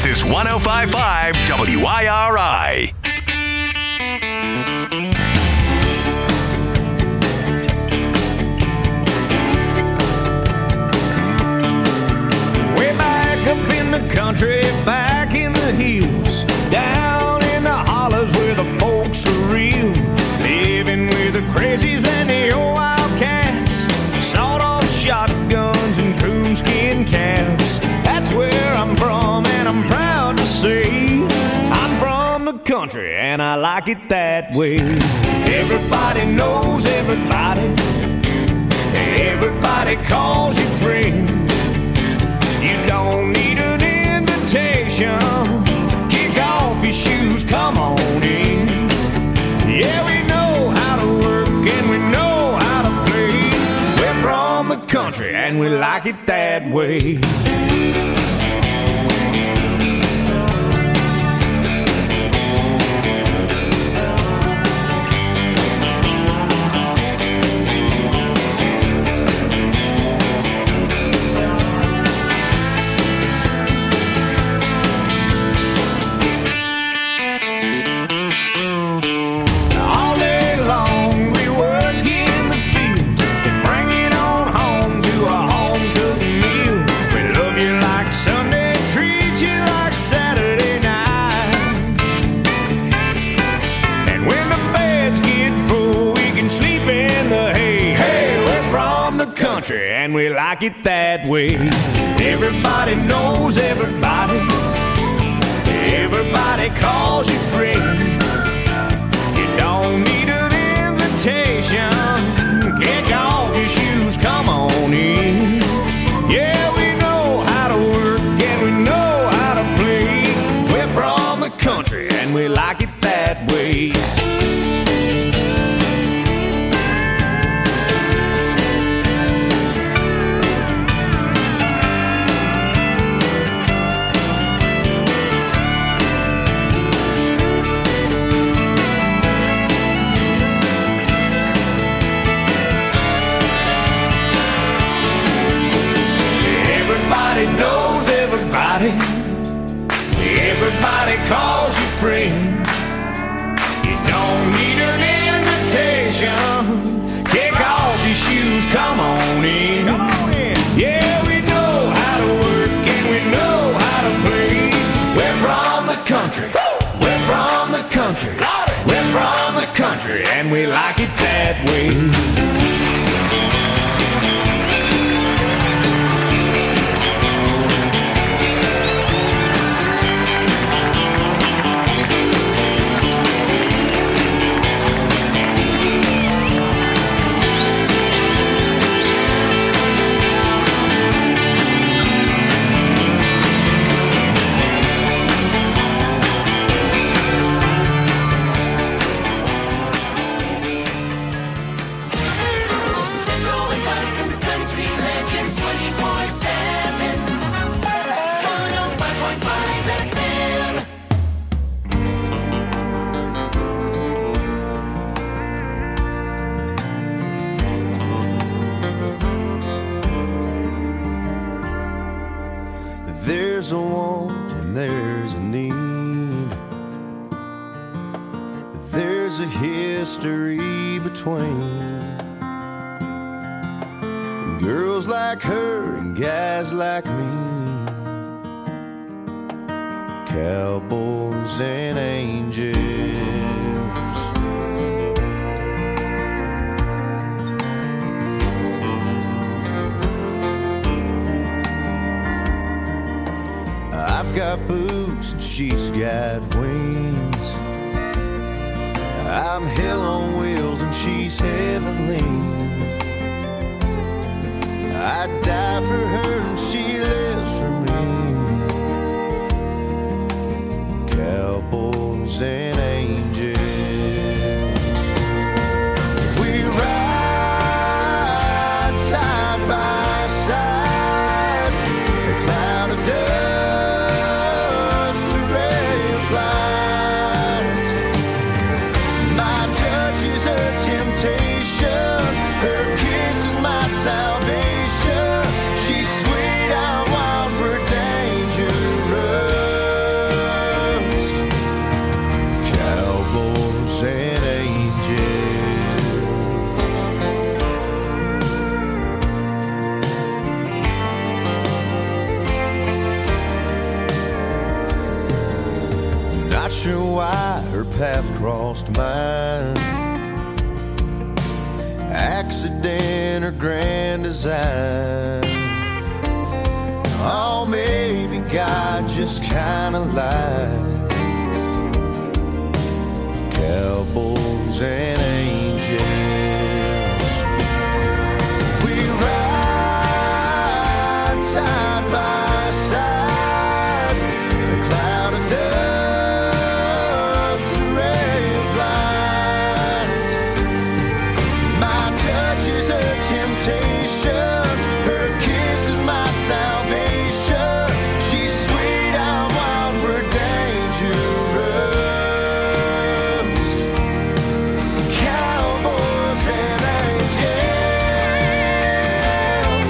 This is 105.5 WIRI. Way back up in the country, back in the hills, down in the hollers where the folks are real, living with the crazies and the old wildcats, sawed-off shotguns and coonskin caps. That's where I'm from, and I'm proud to say I'm from the country, and I like it that way. Everybody knows everybody, everybody calls you friend. You don't need an invitation, kick off your shoes, come on in. Yeah, we know how to work and we know how to play. We're from the country and we like it that way. And we like it that way. Everybody knows everybody, everybody calls you friend. You don't need an invitation, kick off your shoes, come on in. Yeah, we know how to work and we know how to play. We're from the country and we like it that way. Knows everybody, everybody calls you friend. You don't need an invitation, kick off your shoes, come on in. Come on in. Yeah, we know how to work and we know how to play. We're from the country, we're from the country, we're from the country, and we like it that way. There's a want and there's a need. There's a history between girls like her and guys like me, cowboys and angels. I've got boots and she's got wings. I'm hell on wheels and she's heavenly. I'd die for her and she lives for me. Cowboys and angels. We ride side by side. A cloud of dust, a ray of light. My touch is her temptation. Her kiss is my salvation. She's sweet, I want sure why her path crossed mine. Accident or grand design. Oh, maybe God just kinda lied. Cowboys and angels, we ride side by side. A cloud of dust, a ray of light. My touch is her temptation, her kiss is my salvation. She's sweet, I'm wild, we're dangerous. Cowboys and angels.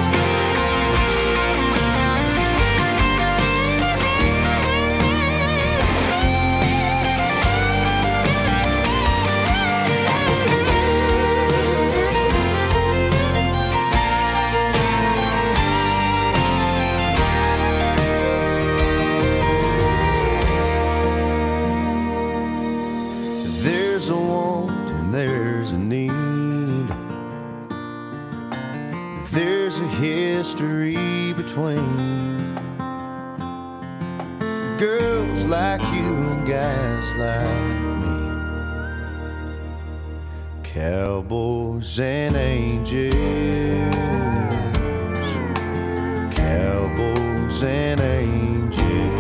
There's a want and there's a need. There's a history between girls like you and guys like me. Cowboys and angels. Cowboys and angels.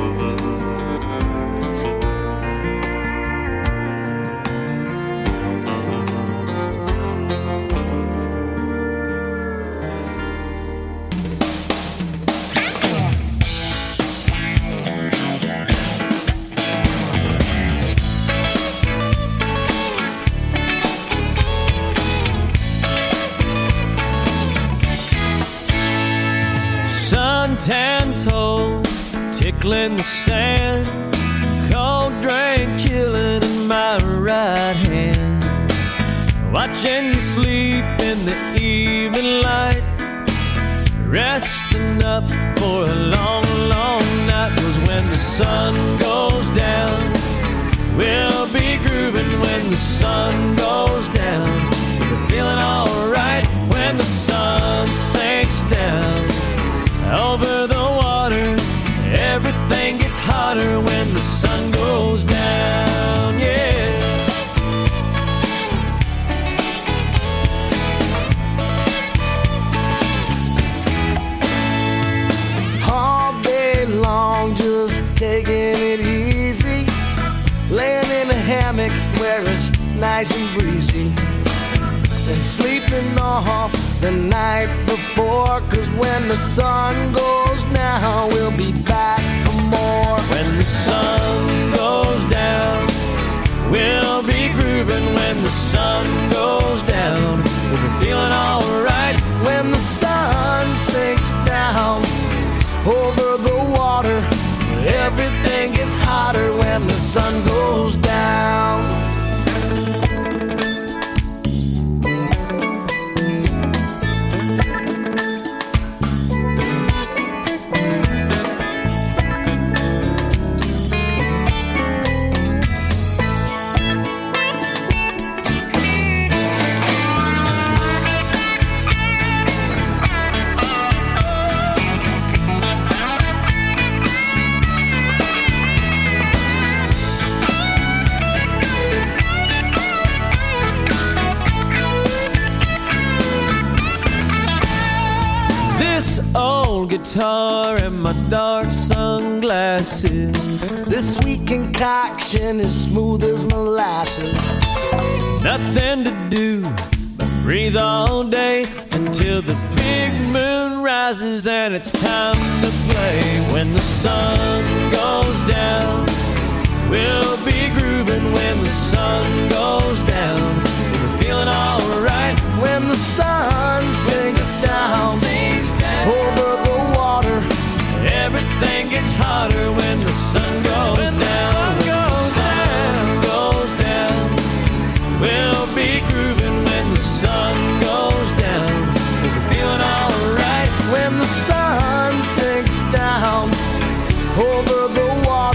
Suntan toes tickling the sand, cold drink chilling in my right hand, watching you sleep in the evening light, resting up for a long, long night. 'Cause when the sun goes down, we'll be grooving. When the sun goes down, we're feeling alright. When the sun sinks down over the water, everything gets hotter when the sun goes down, yeah. All day long, just taking it easy, laying in a hammock where it's nice and breezy, and sleeping off the night before. 'Cause when the sun goes down, we'll be back for more. When the sun goes down, we'll be grooving. When the sun goes down, we'll be feeling alright. When the sun sinks down over the water, everything gets hotter when the sun goes down. Old guitar and my dark sunglasses. This sweet concoction is smooth as molasses. Nothing to do but breathe all day until the big moon rises and it's time to play. When the sun goes down, we'll be grooving. When the sun goes down, we're feeling alright. When the sun sinks down over the water, everything gets hotter when the sun goes down. When the sun goes down, we'll be grooving. When the sun goes down, we're feeling alright. When the sun sinks down over the water,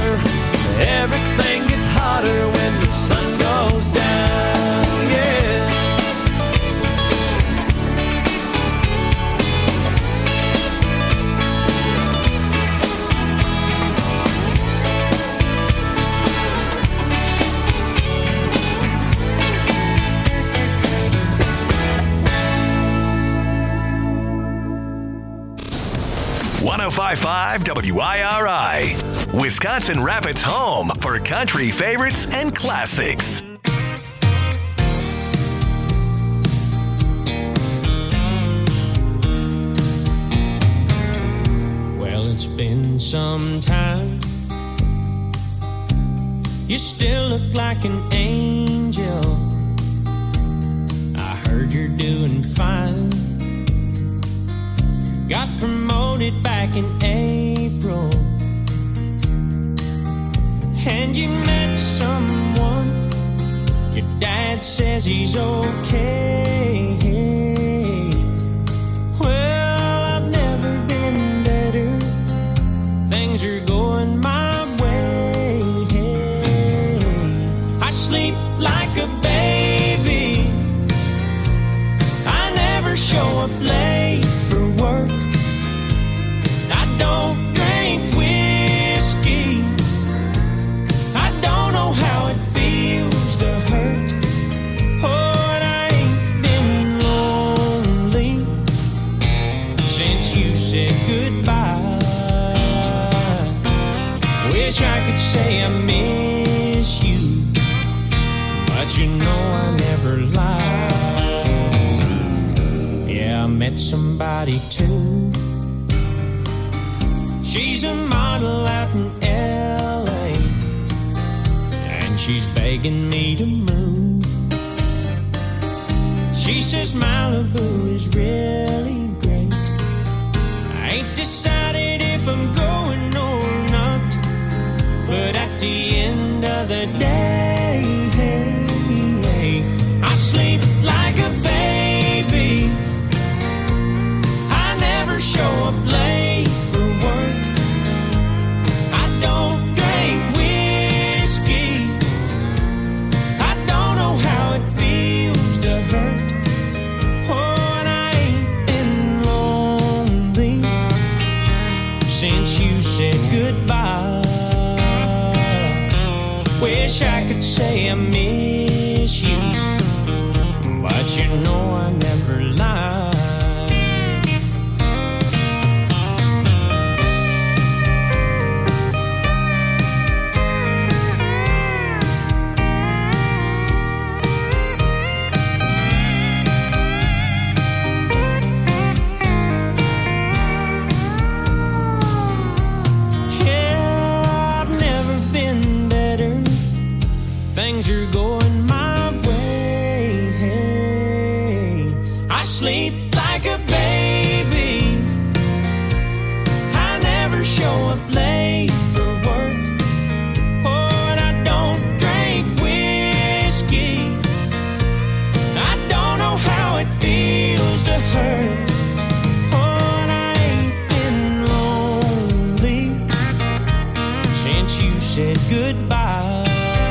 105.5 WIRI, Wisconsin Rapids' home for country favorites and classics. Well, it's been some time. You still look like an angel. I heard you're doing fine. Got promoted back in April. And you met someone. Your dad says he's okay. Well, I've never been better. Things are going my way. I sleep like a baby. I never show up late for work. I don't drink whiskey. I don't know how it feels to hurt. Oh, and I ain't been lonely since you said goodbye. Wish I could say I miss you, but you know I never lie. Yeah, I met somebody too. She's a model out in LA, and she's begging me to move. She says Malibu is really great. I ain't decided if I'm going or not, but at the end of the day, I sleep like a baby. I never show up late for work. I don't drink whiskey. I don't know how it feels to hurt. Oh, and I ain't been lonely since you said goodbye. Wish I could say I miss you, but you know I never lie. Things are going my way. I sleep like a baby. I never show up late for work. Oh, and I don't drink whiskey. I don't know how it feels to hurt. Oh, and I ain't been lonely since you said goodbye.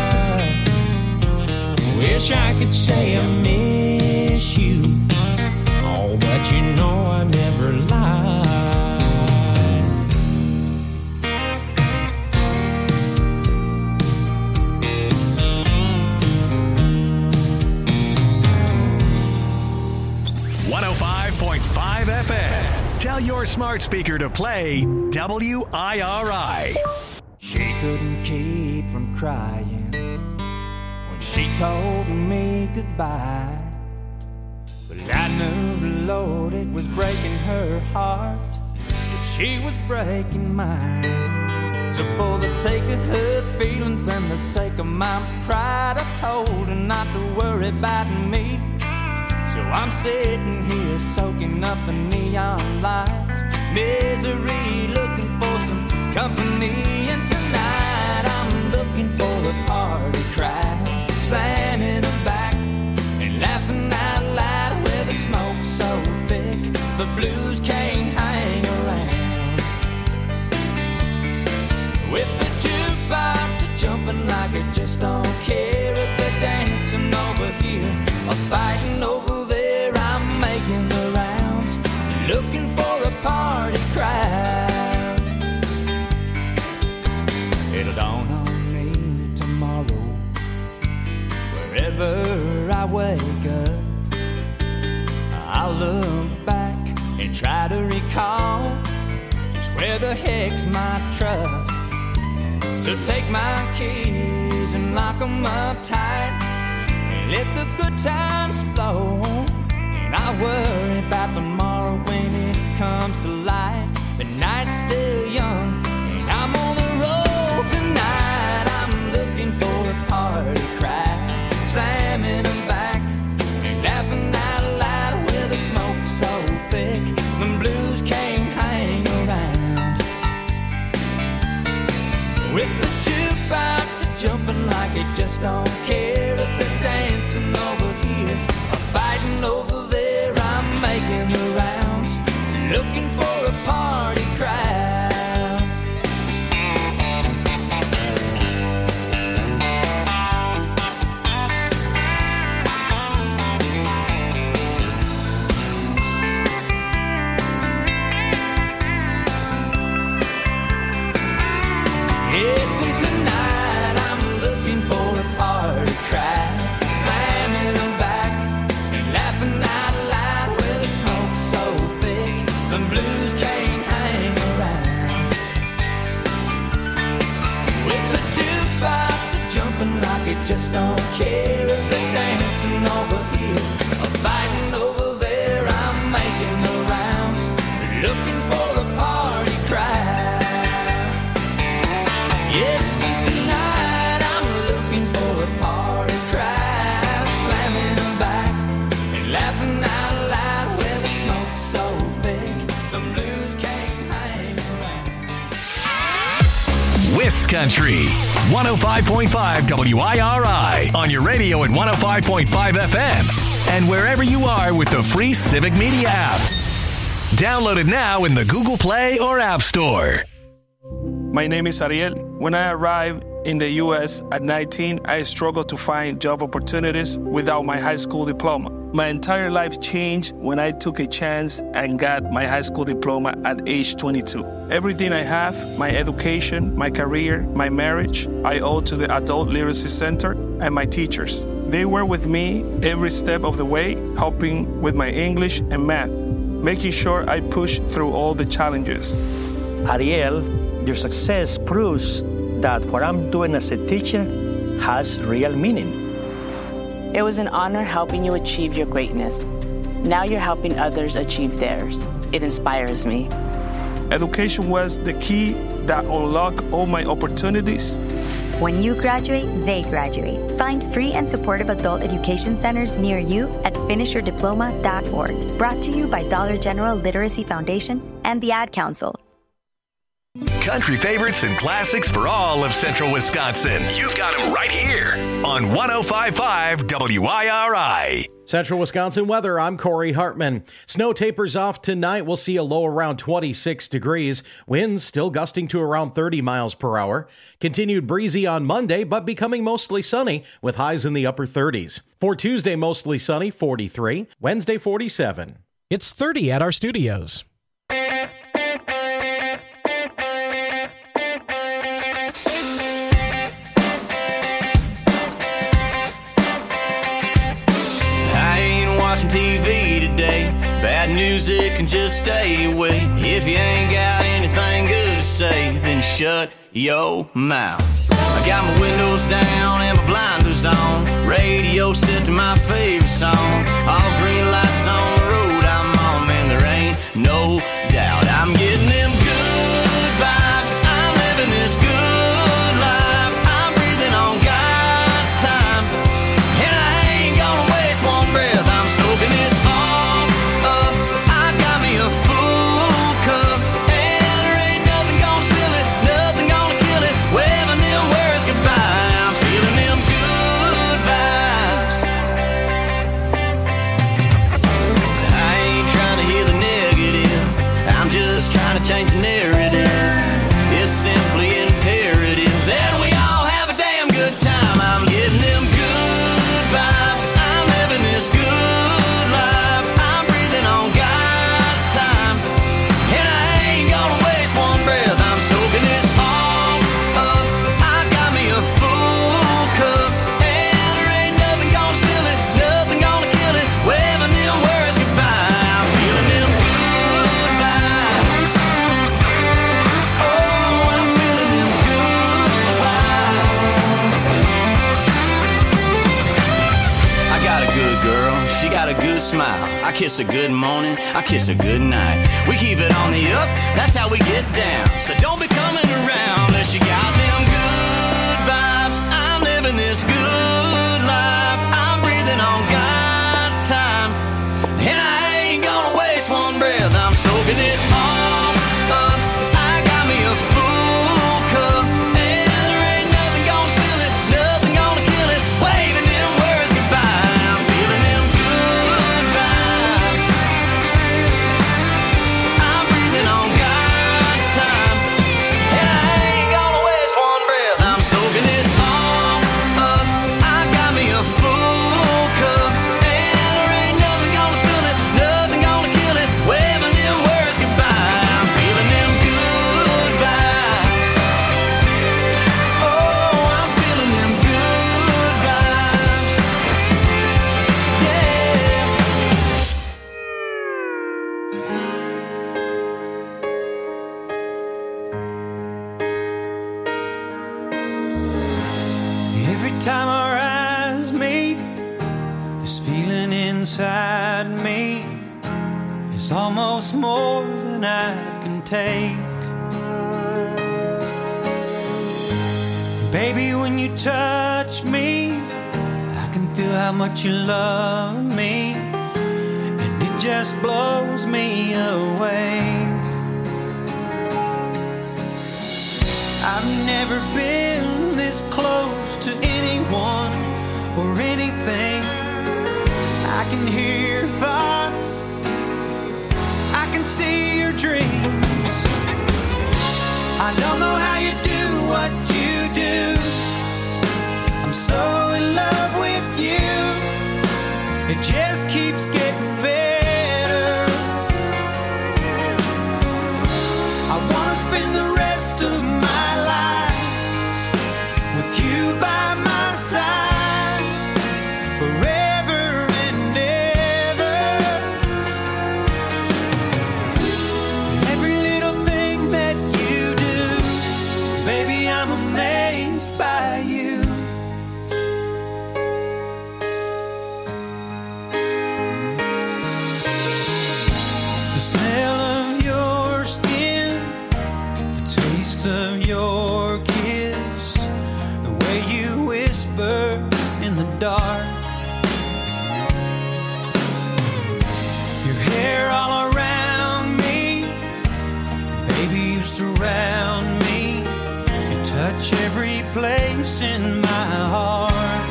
Wish I could say I miss you, oh, but you know I never lie. 105.5 FM. Tell your smart speaker to play WIRI. She couldn't keep from crying when she told me goodbye. But I knew the Lord, it was breaking her heart, that she was breaking mine. So for the sake of her feelings and the sake of my pride, I told her not to worry about me. So I'm sitting here soaking up the neon lights, misery, looking for some company. And tonight I'm looking for a party crowd, slamming her back and laughing out loud, where the smoke's so thick the blues can't hang around. With the jukebox jumping like I just don't care if they're dancing over here or fighting over there. I'm making the rounds, looking for a party crowd. It'll dawn on me tomorrow, wherever I wake up, I'll look back and try to recall just where the heck's my trust? So take my keys and lock 'em up tight, and let the good times flow. And I worry about tomorrow when it comes to light. The night's still young, and I'm on the road tonight. I'm looking for a party cry, slamming them back, laughing out loud with the smoke so thick the blues can't hang around. With the jukebox jumping like it just don't care if they're dancing over here or fighting over there. I'm making the rounds, looking for a party crowd. Yes, and tonight I'm looking for a party crowd, slamming them back and laughing out loud with the smoke so thick the blues can't hang around. With the jukebox jumping like it just don't care if they're dancing over here or fighting over there. I'm making the rounds, looking for a party crowd. Yes, and tonight I'm looking for a party crowd, slamming them back and laughing out loud with the smoke so big the blues can't hang around. Wiscountry 105.5 WIRI on your radio at 105.5 FM and wherever you are with the free Civic Media app. Download it now in the Google Play or App Store. My name is Ariel. When I arrived in the U.S. at 19, I struggled to find job opportunities without my high school diploma. My entire life changed when I took a chance and got my high school diploma at age 22. Everything I have, my education, my career, my marriage, I owe to the Adult Literacy Center and my teachers. They were with me every step of the way, helping with my English and math, making sure I pushed through all the challenges. Ariel, your success proves that what I'm doing as a teacher has real meaning. It was an honor helping you achieve your greatness. Now you're helping others achieve theirs. It inspires me. Education was the key that unlocked all my opportunities. When you graduate, they graduate. Find free and supportive adult education centers near you at finishyourdiploma.org. Brought to you by Dollar General Literacy Foundation and the Ad Council. Country favorites and classics for all of Central Wisconsin. You've got them right here on 105.5 WIRI. Central Wisconsin weather, I'm Corey Hartman. Snow tapers off tonight. We'll see a low around 26 degrees. Winds still gusting to around 30 miles per hour. Continued breezy on Monday, but becoming mostly sunny with highs in the upper 30s. For Tuesday, mostly sunny, 43. Wednesday, 47. It's 30 at our studios. Watching TV today, bad news, it can just stay away. If you ain't got anything good to say, then shut your mouth. I got my windows down and my blinders on, radio set to my favorite song. All green lights on the road I'm on, man, there ain't no doubt I'm getting them good vibes. I'm living this good life. I'm breathing on God's time, and I ain't gonna waste one breath. Soaking it all up, I got me a full cup, and there ain't nothing gonna spill it, nothing gonna kill it. Waving them words goodbye, I'm feeling them good vibes. I ain't trying to hear the negative, I'm just trying to change the narrative. It's simply imperative that we all have a damn good time. I'm getting them good vibes, I'm living this good. Soaking it all up, I got me a good smile. I kiss a good morning, I kiss a good night. We keep it on the up, that's how we get down. So don't be coming around unless you got them good vibes. I'm living this good life. I'm breathing on God's time. And I ain't gonna waste one breath. I'm soaking it all up. I got me a full cup. And there ain't nothing gonna spill it, nothing gonna kill it. Waving them words goodbye. I'm feeling them good vibes. I'm breathing on God's time. And I ain't gonna waste one breath. I'm soaking it all up. I got me a full cup. And there ain't nothing gonna spill it, nothing gonna kill it. Waving them words goodbye. I'm feeling them good vibes. Oh, I'm feeling them good vibes. Yeah. Every time our eyes meet, this feeling inside me is almost more than I can take. Baby, when you touch me, I can feel how much you love me, and it just blows me away. I've never been this close to anyone or anything. I can hear your thoughts, I can see your dreams. I don't know how you do what you do. I'm so in love with you. It just keeps getting better. I wanna spend the rest of my life with you by my side, forever and ever. Every little thing that you do, baby, I'm amazed by you. The smell of your skin, the taste of your kiss, the way you whisper in the dark, your hair all around me, baby, you surround me, you touch every place in my heart.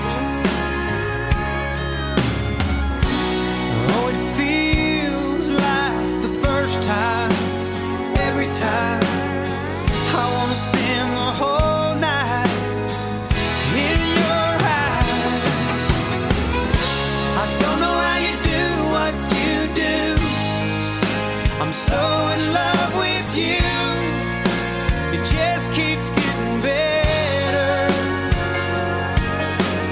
Oh, it feels like the first time, every time. I wanna spend the whole night in your eyes. I don't know how you do what you do. I'm so in love with you. It just keeps getting better.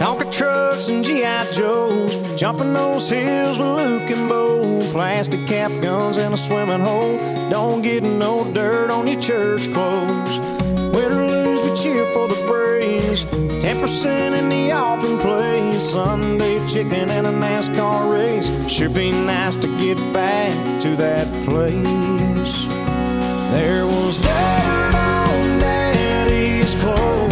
Tonka trucks and G.I. Joes, jumping those hills with Luke and Bo. Plastic cap guns in a swimming hole. Don't get no dirt on your church clothes. Win or lose, we cheer for the Braves. 10% in the offering place. Sunday chicken and a NASCAR race. Sure be nice to get back to that place. There was dirt on Daddy's clothes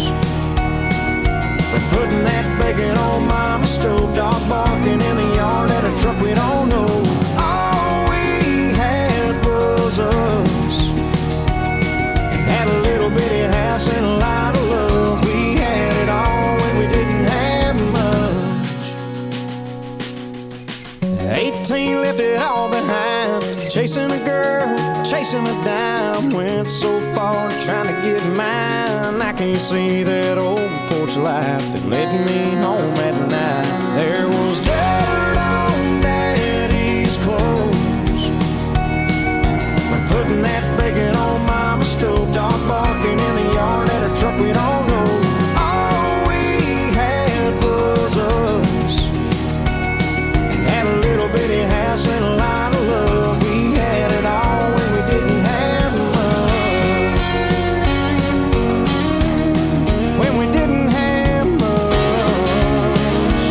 for putting that bacon on Mama's stove. Dog barking in the yard at a truck we don't know. All we had was us. Had a little bitty house and a lot of love. We had it all when we didn't have much. 18 left it all behind. Chasing a girl, chasing a dime. Went so far trying to get mine. I can't see that old porch light that led me home at night. There was dirt on Daddy's clothes for putting that bacon on Mama's stove. Dog barking in the yard at a truck we don't know. All we had was us. Had a little bitty house and a lot of love. We had it all when we didn't have much. When we didn't have much.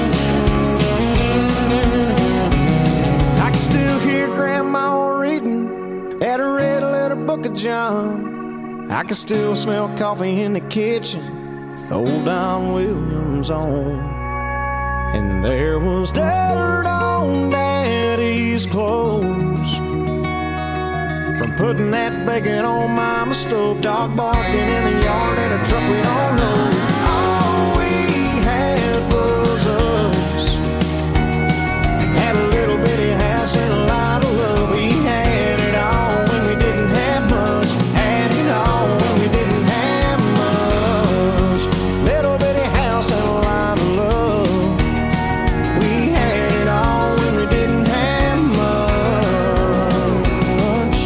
I can still hear Grandma reading at a red letter book of John. I can still smell coffee in the kitchen, old Don Williams on. And there was dirt on Daddy's clothes from putting that bacon on Mama's stove. Dog barking in the yard at a truck we don't know. All we had was us. Had a little bitty house and a lot of love. We had it all when we didn't have much. Had it all when we didn't have much. Little bitty house and a lot of love. We had it all when we didn't have much.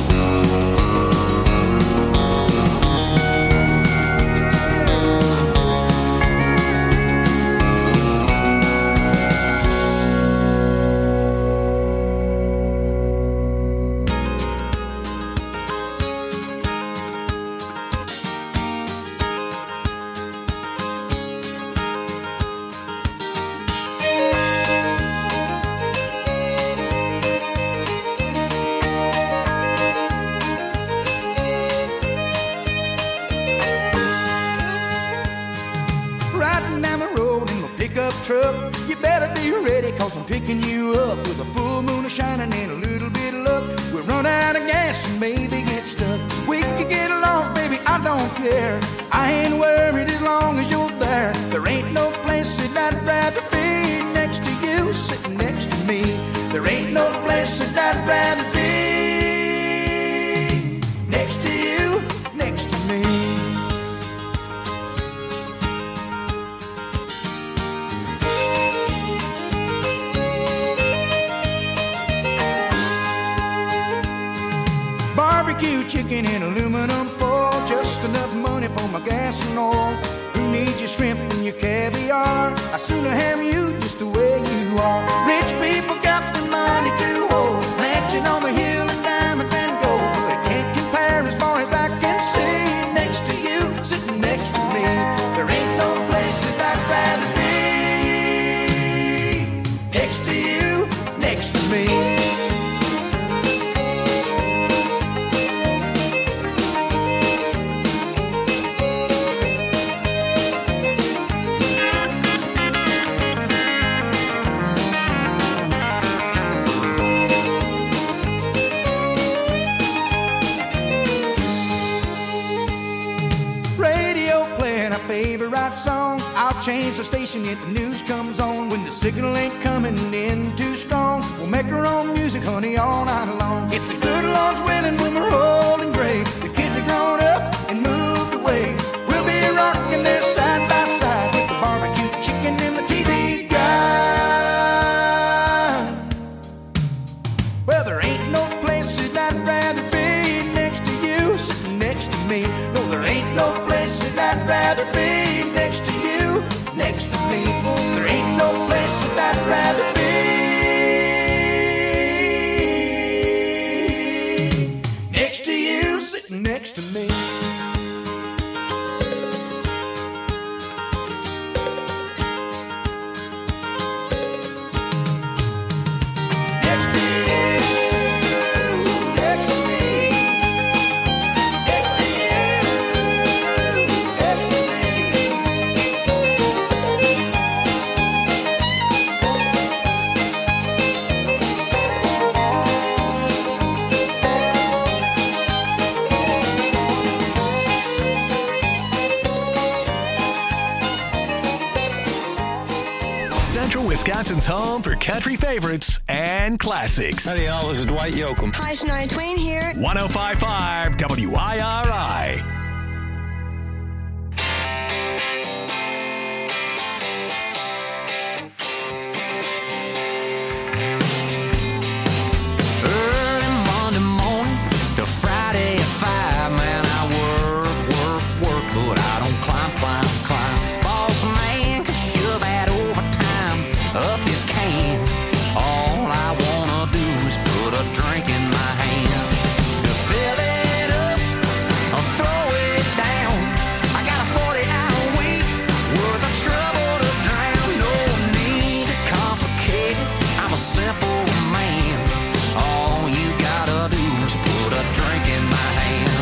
Riding down the road in my pickup truck. You better be ready, cause I'm picking you up with a full moon shining and a little bit of luck. We'll run out of gas and maybe get stuck. We could get lost, baby, I don't care. I ain't worried as long as you're there. There ain't no place that I'd rather be next to you, sitting next to me. There ain't no place that I'd rather be next to you, next to me. Barbecue chicken in aluminum foil, just enough money for my gas and oil. Who needs your shrimp and your caviar? I'd sooner have you just the way you are. Rich people got the money to hold, mansion on the hill and diamonds and gold. They can't compare as far as I can see. Next to you, sitting next to me. There ain't no place that I'd rather be next to you, next to me. Song. I'll change the station if the news comes on. When the signal ain't coming in too strong, we'll make our own music, honey, all night long. If the good Lord's willing, when we're old and gray, the kids are grown up and moved away, we'll be rocking there side by side with the barbecue chicken and the TV guide. Well, there ain't no place that I'd rather be next to you, sitting next to me. No, there ain't no place that I'd rather be next to you, next to me. Central Wisconsin's home for country favorites and classics. Howdy, y'all. This is Dwight Yoakam. Hi, Shania Twain here. 105.5 WIRI. Early Monday morning to Friday at 5, man, I work, but I don't climb. Boss man can shove that overtime up his can. All I wanna do is put a drink in my hand. To fill it up or throw it down. I got a 40-hour week worth of trouble to drown. No need to complicate it, I'm a simple man. All you gotta do is put a drink in my hand.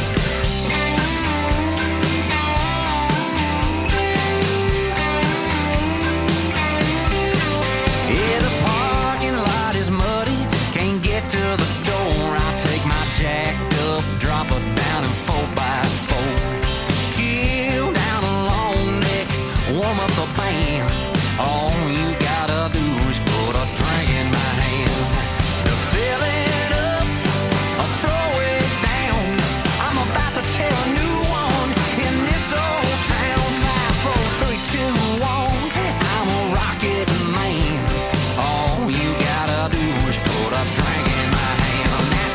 Yeah, the parking lot is muddy, can't get to the door. I'll take my jacked up, drop her down in 4x4. Chill down a long neck, warm up the band. All you gotta do is put a drink in my hand. To fill it up or throw it down, I'm about to tell a new one in this old town. 5, 4, 3, 2, 1, I'm a rocket man. All you gotta do is put a drink in my hand. That's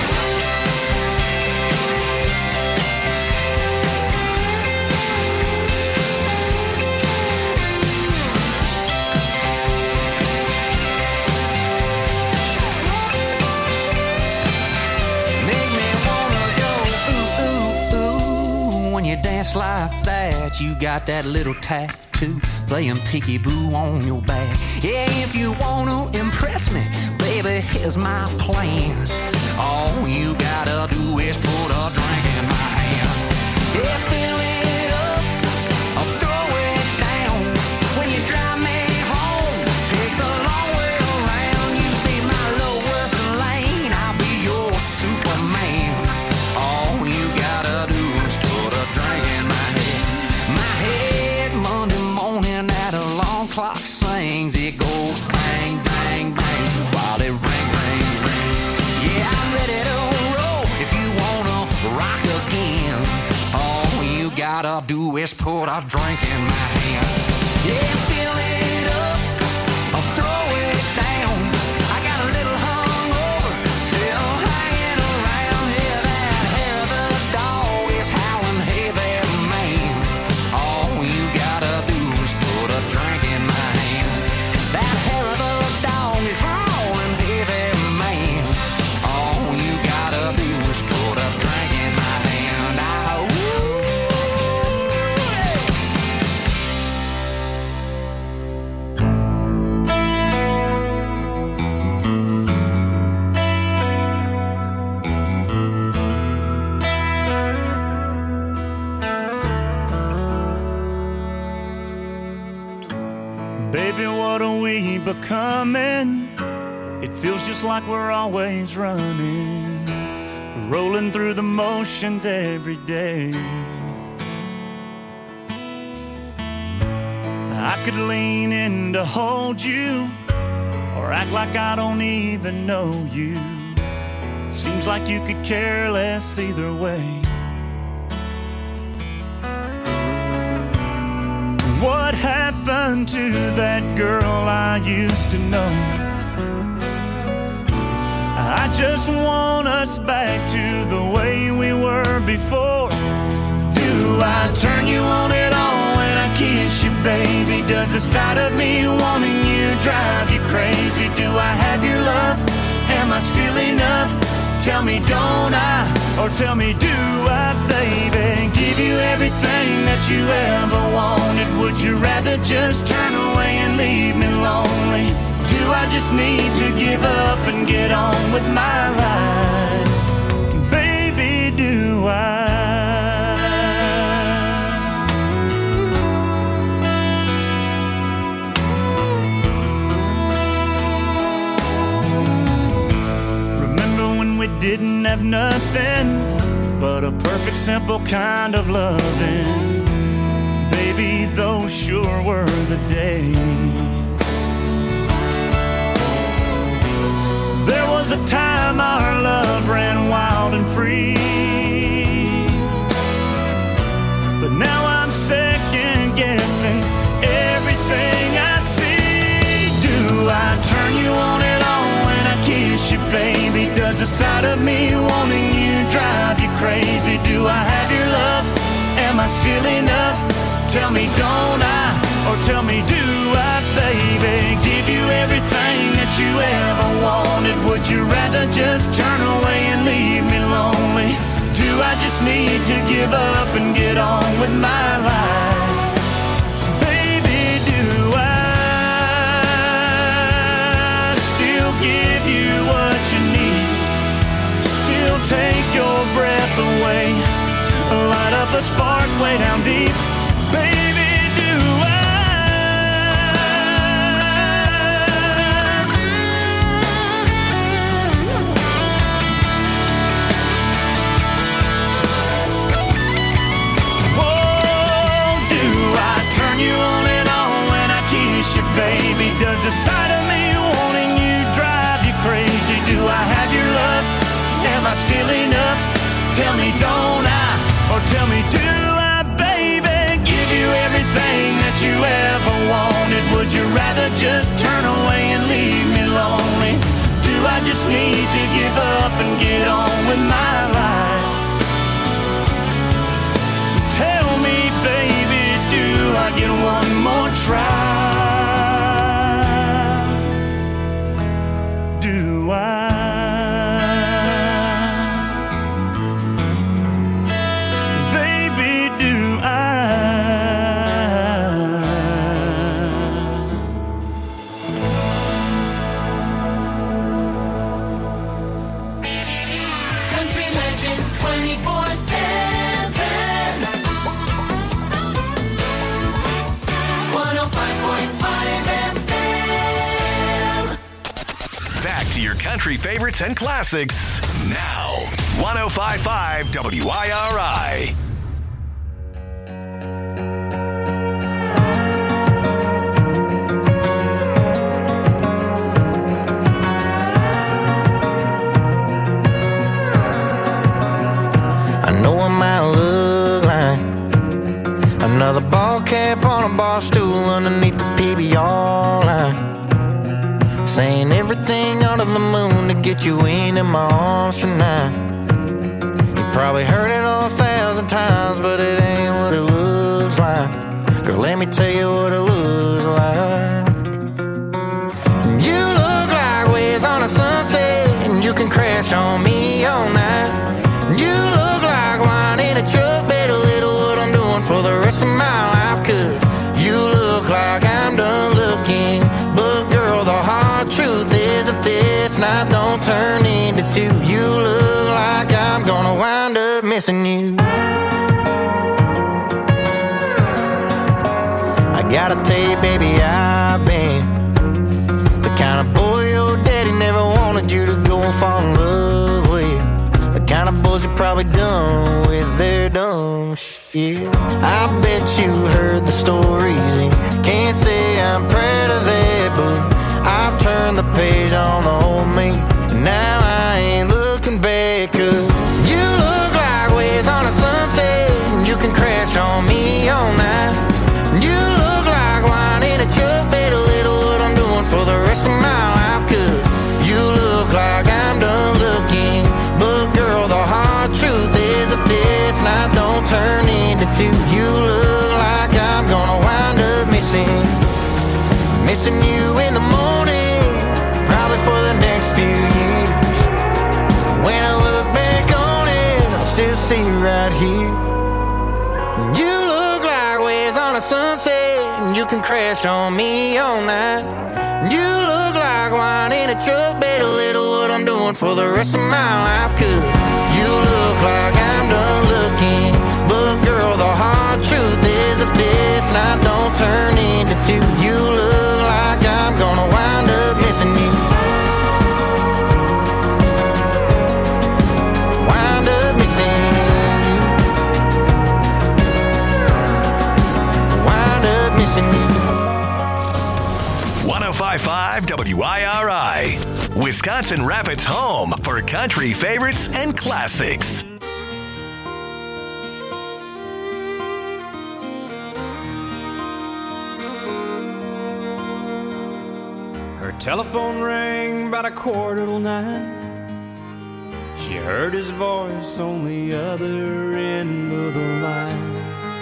make me wanna go ooh, ooh, ooh. When you dance like that, you got that little tattoo playing peekaboo on your back. Yeah, if you wanna impress me, baby, here's my plan. All you gotta do is put a drink in my hand. Yeah, fill it up or throw it down. When you drive me home, take the long way around. You be my Lois Lane, I'll be your Superman. All you gotta do is put a drink in my head. My head Monday morning, that alarm clock sings. It goes bang, bang, bang while it rings. Yeah, I'm ready to roll if you wanna rock again. All you gotta do is put a drink in my hand. Yeah, fill it up or throw it down. I got a little hungover, still hanging around. Yeah, that hair of the dog is howling, hey there, man. All you gotta do is put a drink in my hand. That hair of the dog is howling, hey there, man. All you gotta do is put a drink in my hand. Baby, what are we becoming? It feels just like we're always running, rolling through the motions every day. I could lean in to hold you, or act like I don't even know you. Seems like you could care less either way. What happened to that girl I used to know? I just want us back to the way we were before. Do I turn you on at all when I kiss you, baby? Does the sight of me wanting you drive you crazy? Do I have your love? Am I still enough? Tell me, don't I? Or tell me, do I, baby? Give you everything that you ever wanted. Would you rather just turn away and leave me lonely? Do I just need to give up and get on with my life? Baby, do I? We didn't have nothing but a perfect, simple kind of loving. Baby, those sure were the days. was a time our love ran wild and free. But now I'm second guessing everything I see. Do I turn you on and on when I kiss you, baby? Does the sight of me wanting you drive you crazy? Do I have your love? Am I still enough? Tell me, don't I? Or tell me, do I, baby? Give you everything that you ever wanted. Would you rather just turn away and leave me lonely? Do I just need to give up and get on with my life? Baby, do I still give you what you need? Still take your breath away, light up a spark way down deep. Baby, do I? Oh, do I turn you on and on when I kiss you, baby? Does the sight of me wanting you drive you crazy? Do I have your love? Am I still enough? Tell me, don't I? Or tell me, do I, baby? Give you everything that you ever wanted. Would you rather just turn away and leave me lonely? Do I just need to give up and get on with my life? Tell me, baby, do I get one more try? Do I? Country favorites and classics now. 105.5 WIRI. I know I might look like another ball cap on a bar stool underneath the PBR line, saying everything under the moon to get you into my arms tonight. You probably heard it 1,000 times, but it ain't what it looks like. Girl, let me tell you what it looks like. You look like waves on a sunset, and you can crash on me all night. You look like wine in a truck, better little what I'm doing for the rest of my life. Cause you look like I'm done looking, but girl, the hard truth is if this night don't turn into two, you look like I'm gonna wind up missing you. I gotta tell you, baby, I've been the kind of boy your daddy never wanted you to go and fall in love with. The kind of boys you probably done with their dumb shit. I bet you heard the stories and can't say I'm proud of that, but I've turned the page on the old me, and now I ain't looking back. Cause you look like waves on a sunset, and you can crash on me all night. You look like wine in a truck, better little what I'm doing for the rest of my life. Cause you look like I'm done looking, but girl, the hard truth is if this night don't turn into two, you look like I'm gonna wind up missing you in the morning, probably for the next few years. When I look back on it, I'll still see you right here. You look like waves on a sunset, and you can crash on me all night. You look like wine in a truck, better little what I'm doing for the rest of my life. Cause you look like I'm done looking, but girl, the hard truth is if this night don't turn into two, you look like I'm gonna wind up missing you. Wind up missing you. Wind up missing you. 105.5 WIRI. Wisconsin Rapids' home for country favorites and classics. Her telephone rang about 9:15. She heard his voice on the other end of the line.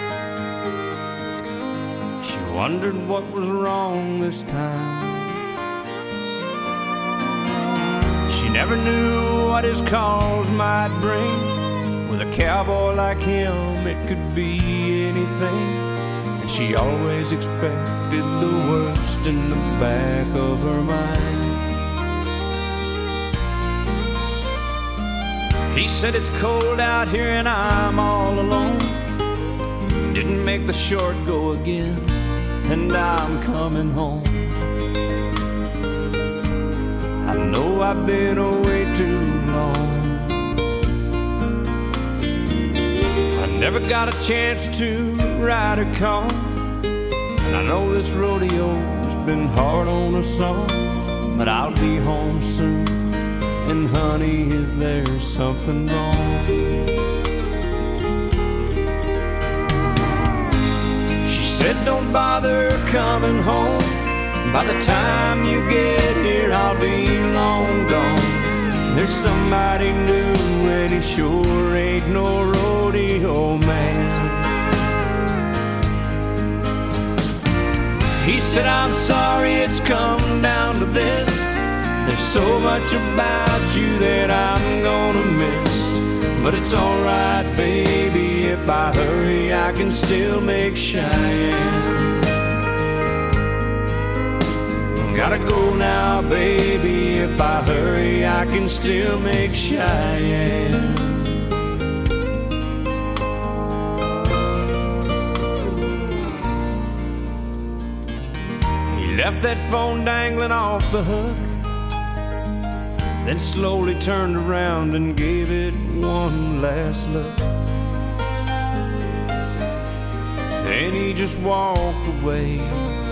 She wondered what was wrong this time. She never knew what his calls might bring. With a cowboy like him, it could be anything. And she always expected the worst in the back of her mind. He said it's cold out here and I'm all alone. Didn't make the short go again, and I'm coming home. I know I've been away too long. I never got a chance to ride a car, and I know this rodeo's been hard on us all. But I'll be home soon, and honey, is there something wrong? She said don't bother coming home. By the time you get here, I'll be long gone. There's somebody new, and he sure ain't no rodeo man. He said, I'm sorry it's come down to this. There's so much about you that I'm gonna miss. But it's alright, baby, if I hurry, I can still make Cheyenne. Gotta go now, baby, if I hurry, I can still make Cheyenne. He left that phone dangling off the hook, then slowly turned around and gave it one last look. Then he just walked away.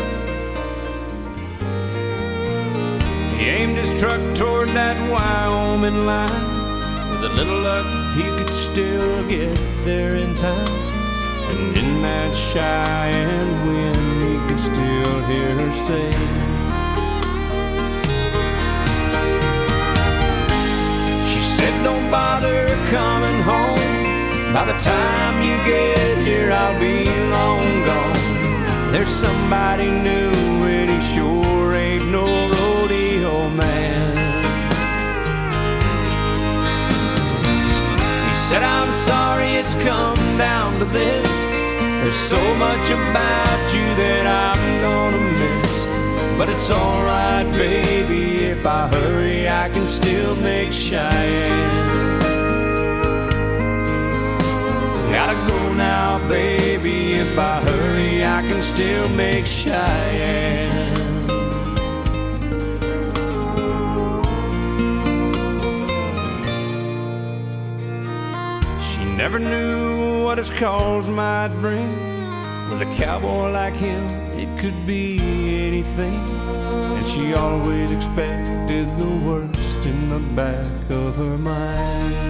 He aimed his truck toward that Wyoming line. With a little luck, he could still get there in time. And in that Cheyenne wind, he could still hear her say, she said, don't bother coming home. By the time you get here, I'll be long gone. There's somebody new, and he sure ain't no rodeo man. He said, I'm sorry it's come down to this. There's so much about you that I'm gonna miss. But it's alright, baby, if I hurry, I can still make Cheyenne. Gotta go now, baby, if I hurry, I can still make Cheyenne. She never knew what his calls might bring. With a cowboy like him, it could be anything. And she always expected the worst in the back of her mind.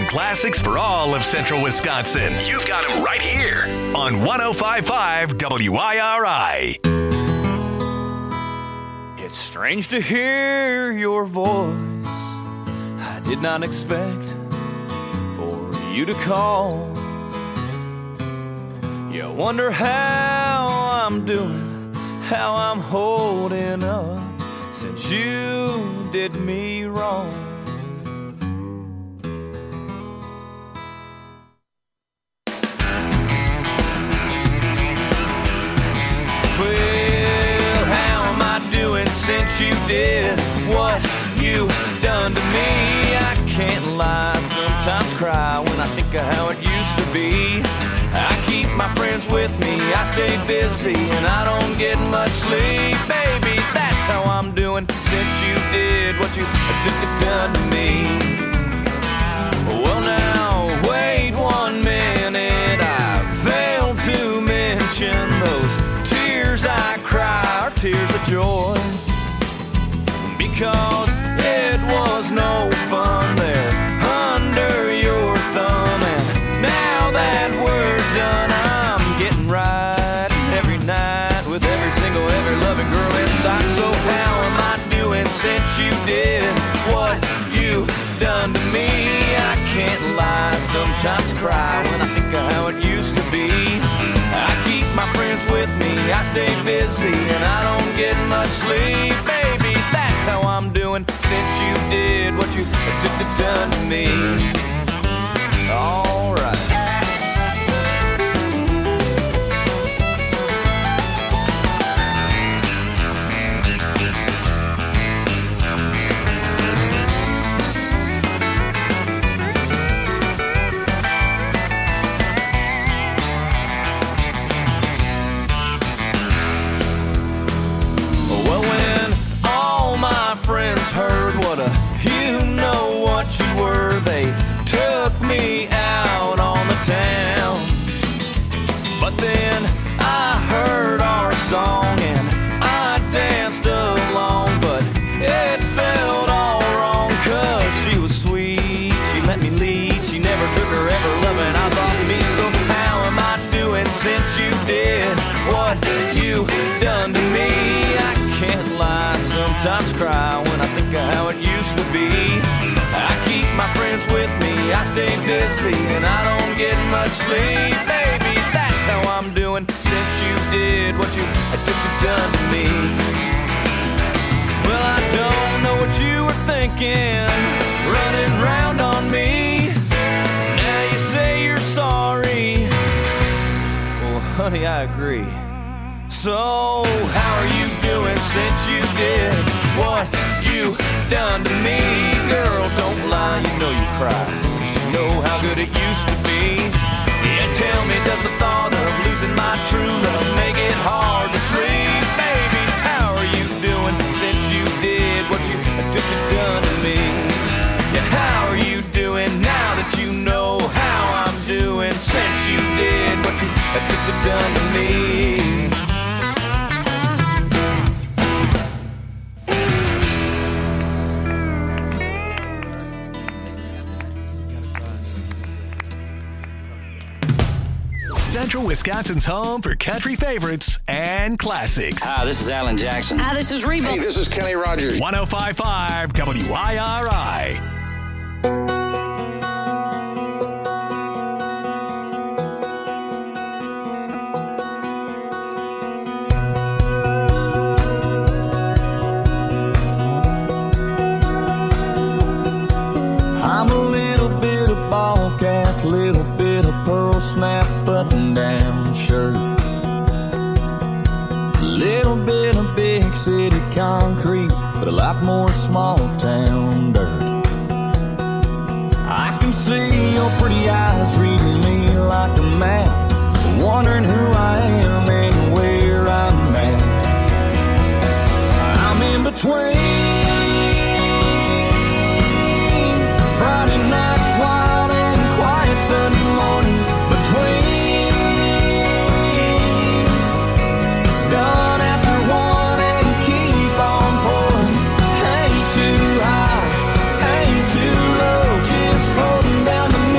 classics for all of central Wisconsin. You've got them right here on 105.5 WIRI. It's strange to hear your voice. I did not expect for you to call. You wonder how I'm doing, how I'm holding up since you did me wrong. Well, how am I doing since you did what you done to me? I can't lie, sometimes cry when I think of how it used to be. I keep my friends with me, I stay busy, and I don't get much sleep. Baby, that's how I'm doing since you did what you done to me. Well now, wait 1 minute, I failed to mention those tears I cry are tears of joy. Because it was no fun there under your thumb, and now that we're done, I'm getting right every night with every loving girl inside. So how am I doing since you did what you done to me? I can't lie, sometimes cry when I think of how it used to be. I keep my friends with me, I stay busy, and I don't get much sleep. Baby, that's how I'm doing since you did what you done to me. All right. Well, when all my friends heard what you know what you were, they took me out on the town. But then I heard our song and I danced along, but it felt all wrong, 'cause she was sweet, she let me lead, she never took her ever loving eyes off me. So how am I doing since you did what you done to me? I can't lie, sometimes cry when I think of how it used to be. I keep my friends with me, I stay busy, and I don't get much sleep. Baby, that's how I'm doing since you did what you done to me. Well, I don't know what you were thinking, running round on me. Now you say you're sorry. Well, honey, I agree. So, how are you doing since you did what you done to me? Girl, don't lie, you know you cry, 'cause you know how good it used to be. Yeah, tell me, does the thought of losing my true love make it hard to sleep? Baby, how are you doing since you did what you done to me? Yeah, how are you doing now that you know how I'm doing since you did what you done to me? Central Wisconsin's home for country favorites and classics. Hi, this is Alan Jackson. Hi, this is Reba. Hey, this is Kenny Rogers. 105.5 WIRI. I'm a little bit of ball cap, little bit of pearl snap button down shirt, little bit of big city concrete, but a lot more small town dirt. I can see your pretty eyes reading me like a map, wondering who I am and where I'm at. I'm in between Friday night wild and quiet Sunday morning, between done after one and keep on pouring. Ain't too high, ain't too low, just holding down the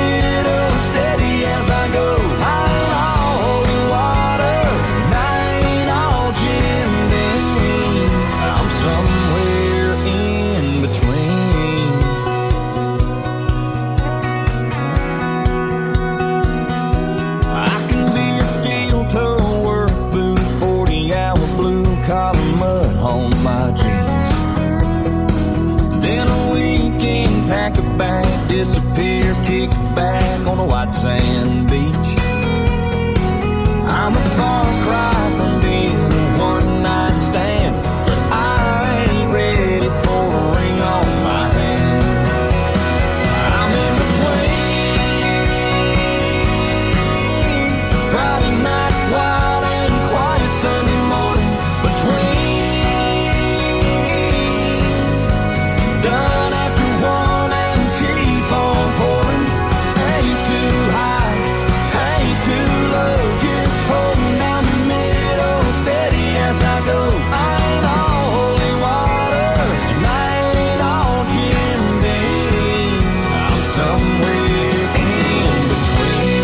white sand beach. I'm a far cry from being a one-night stand, but I ain't ready for a ring on my hand. I'm in between Friday night wild and quiet Sunday morning, between done after one and keep on pouring. Ain't too high, ain't too low, just holding down the middle, steady as I go. I ain't all holy water, and I ain't all Jim Beam. I'm somewhere in between.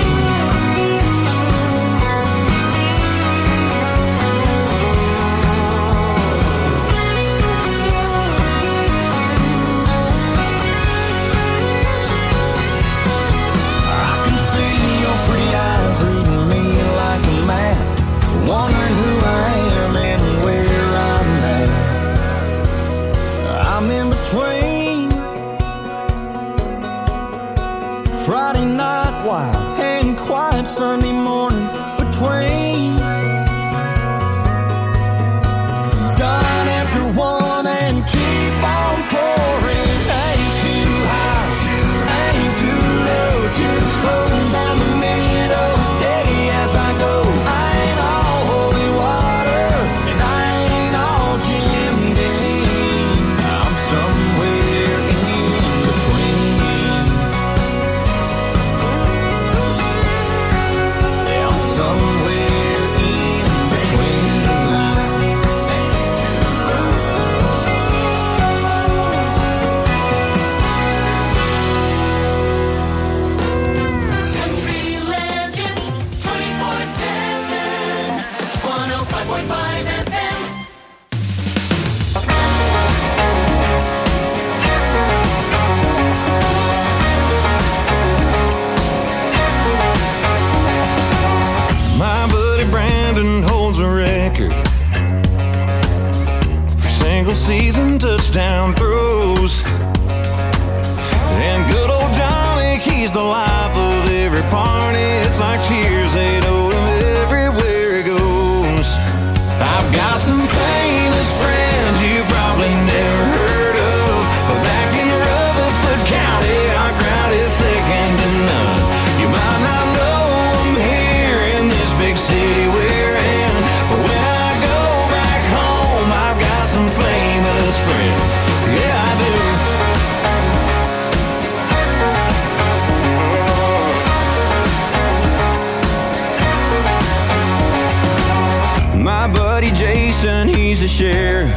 I can see your pretty eyes reading me like a map, wondering who I am and where I'm at. I'm in between Friday night wild and quiet Sunday morning, between done after one and keep on pouring. Ain't too high, ain't too low, just holding down the middle, steady as I go. I ain't all holy water, and I ain't all Jim Beam. I'm somewhere in between. Yeah, I'm somewhere in between. Country legends 24/7. 105.5 FM. My buddy Brandon holds a record for single season touchdown throws. And good old Johnny, he's the life of every party. It's like cheers, they know him everywhere he goes. I've got some famous friends you probably never heard of, but back in Rutherford County, our crowd is second to none. You might not know them here in this big city we're in, but when I go back home, I've got some famous friends. Yeah, I do. My buddy Jason, he's a sheriff.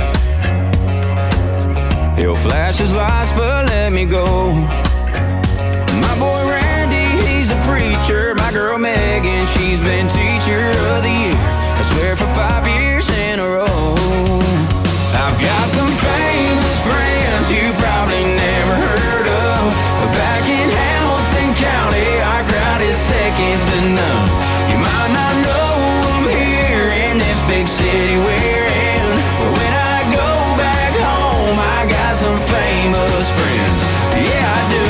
He'll flash his lights, but let me go. My boy Randy, he's a preacher. My girl Megan, she's been teacher of the year, I swear for 5 years in a row. I've got some famous friends you probably never heard of, but back in Hamilton County, our crowd is second to none. You might not know them here in this big city we're in, but when I go back home, I got some famous friends. Yeah, I do.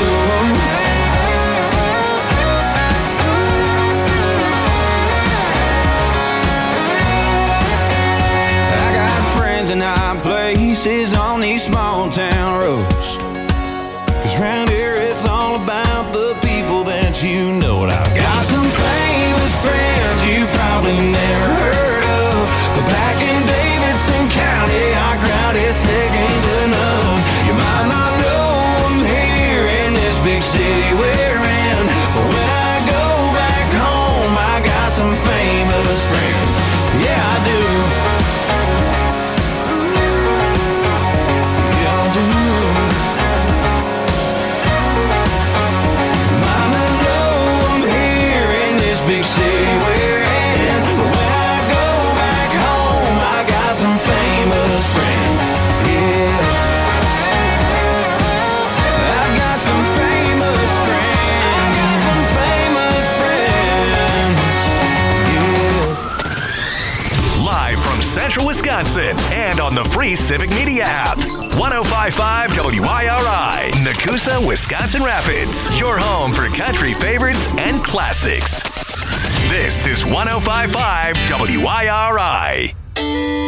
I got friends in high places on these small town roads, 'cause round here it's all about the people that you know. And I've got some famous friends you probably never heard of, but back in Davidson County, our crowd is second to none. You might not know them here in this big city we're in, but when I go back home, I got some famous friends. Yeah, I do. Yeah, I do. Might not know them here in this big city we're in, but when I go back home, I got some famous friends. Yeah, I've got some famous friends. I got some famous friends. Yeah. Live from Central Wisconsin and on the free Civic Media app. 105.5 WIRI, Nakusa, Wisconsin Rapids. Your home for country favorites and classics. This is 105.5 WIRI.